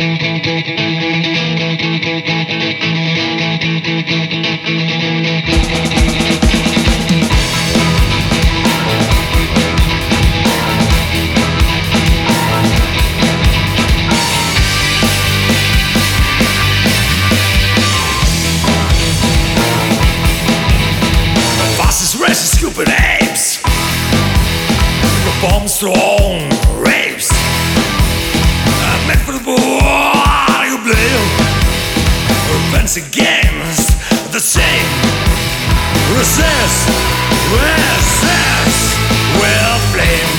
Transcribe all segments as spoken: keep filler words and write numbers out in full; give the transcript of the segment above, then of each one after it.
Stupid apes, the bombs thrown, rapes, uh, meant for the boy you blame. Revenge against the same. Resist, resist with flame.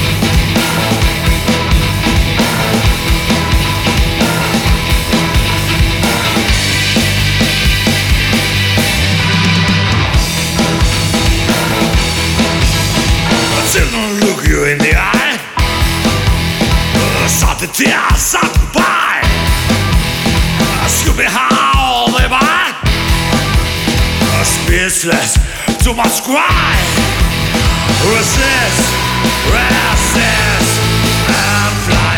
Children look you in the eye. uh, Start the tears, start to buy. Ask you how they buy. uh, Speechless, too much cry. Resist, resist, and fly.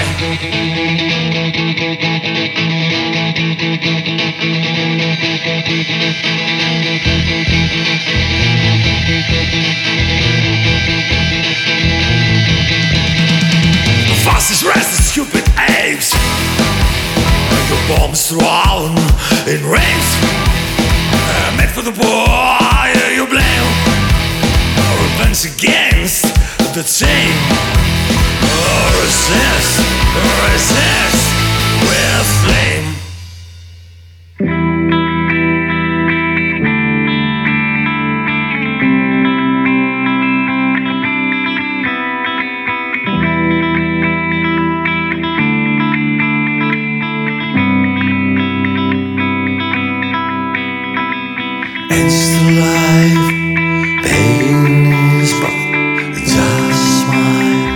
Fastest rest the stupid apes. Your bombs thrown in rains, uh, meant for the boy you blame. Revenge against the chain. Oh, resist, resist with flame. It's the life, pain is but just smile.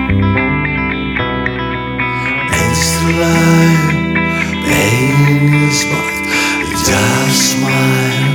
It's the life, pain is but just smile.